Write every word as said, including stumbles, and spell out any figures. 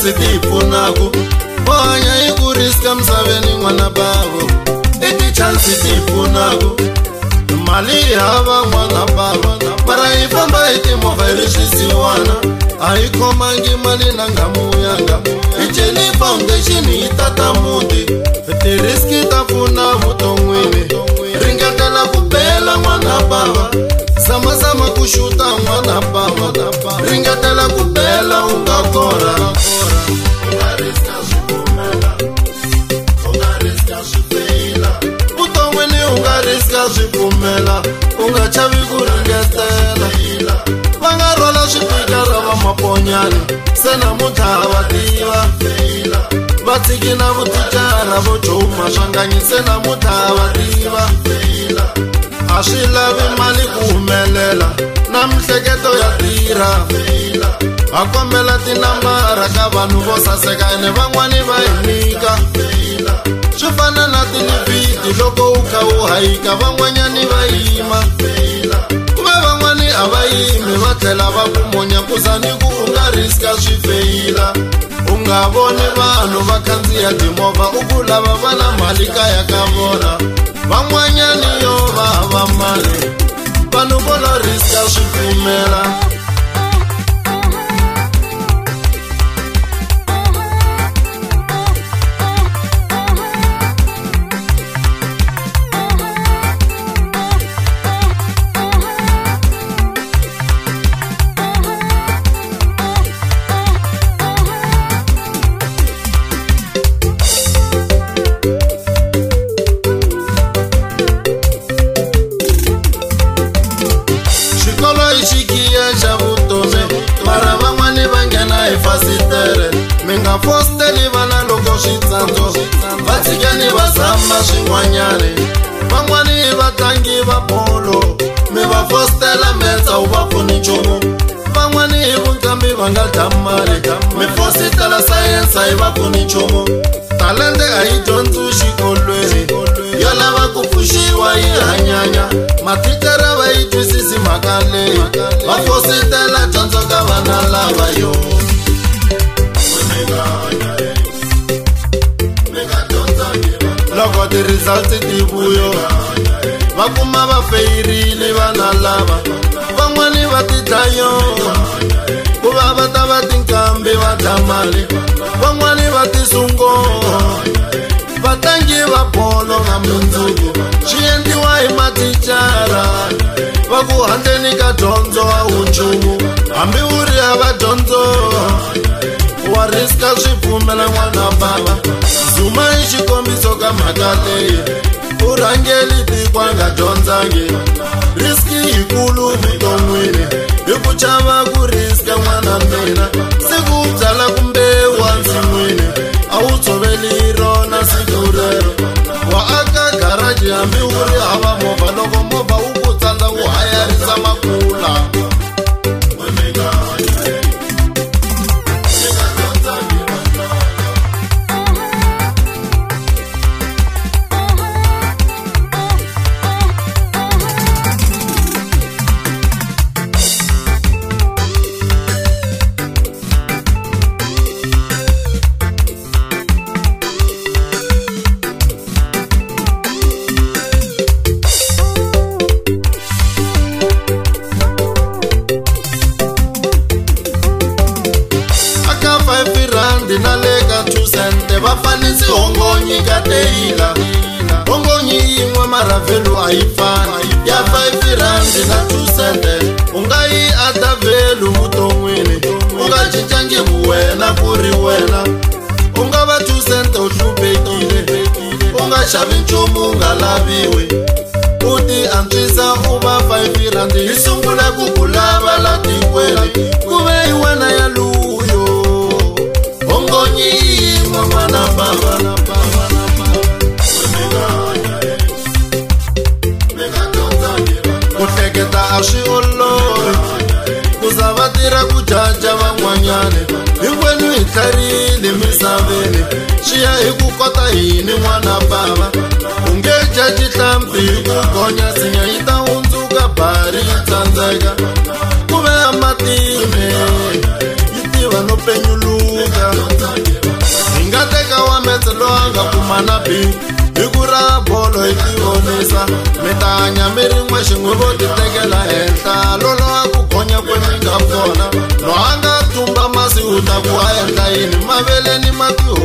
chance ti pfunaku bohanya hi ku riska misaveni n'wana bavo i ti chance ti pfunaku mali hava n'wana bava mara hi famba hi timovha hi ri swisiwana a hi khomangi mali na ngamuyanga hi celi foundation hi tata muti tiriski ta pfuna vuton'wini ringetela ku bela n'wana bava sama-sama ku xuta n'wana bava ringetela ku bela u nga kora vuton'wini u nga riska swipfumela u nga chavi ku ringetela va nga rhwala swipikara va maponyani se namuntlha va tiva va tshiki na vuticara vo chuma swanganyi se namuntlha va tiva a swi lavi mali ku humelela na mihleketo ya tirha va kombela tinambara ka vanhu vo saseka ene van'wani va hi nyika swi fana na tilivhidi loko u kha u hayika van'wanyani va yima kuve van'wani a va yimi va tlhela va ku monya kuzani ku u nga riska swi feyila u nga voni vanhu va khandziya timovha u ku lava va na mali kaya ka vona van'wanyani yo va hava mali vanhu vo lo riska swi pfumela mi nga fosteli vana loko switsandzo va tshikani va zamba swin'wanyani van'wani vatlangi va bolo mi va fostela metsa u va pfuni nchumu van'wani hi vuqambi va nga dya mali mi fositela sayense hi va pfuni nchumu talente a yi dyondzi xikolweni yo lava ku pfuxiwa yi hanyanya mathicara va yi twisisi mhaka leyi va fositela dyondzo ka vana lava yo loko ti-result ti vuyo va kuma va feyirile vana lava van'wani va tidlayo ku va va ta va tinkambi va dya mali van'wani va tisungo vatlangi va bolo na mundzuku swi endliwa hi mathicara va ku handleni ka dyondzo a wu nchumu hambi wu ri hava dyondzo wa riska swi pfumela n'wana bava zuma hi xikombiso ka mhaka leyi u rhangeli tiko a nga dyondzangi riski yikulu vuton'wini hi ku chava ku riska n'wana mina siku u byala kumbe wa nsin'wini a wu tshoveli rona siku rero wa aka garaji hambi wu ri hava movha loko movha wu ku tsandza wu hayarisa makula na le ka two cente va fanisi hongonyi ka teila hongonyi yin'we mara velu a yi fani ya five rand na two cente u nga yi ata velu vuton'wini u nga cincangi vuwena ku ri wena u nga va two cente u hlupekile u nga xavi nchumu u nga laviwi u ti antswisa u va five rand yi sungula ku ku lava la tikweni ku ve hi wena ya luyo hongonyi yin'we n'wana bava ku hleketa a swi olovi ku za va tirha ku jaja van'wanyani hinkwenu hi tlherile misaveni swi ya hi ku kota yini n'wana bava u nge jaji hlampi hi ku gonya sinya yi ta hundzuka bari yi tsandzeka ku ve a matime yi tiva no penyuluka mana bi hi ku ra bolo hi tivonisa mi ta hanya mi ri n'we xin'we vo ti tekela henhla lolo a ku gonya kweni nga kona no a nga tumba masi u ta ku a endla yini maveleni ma ti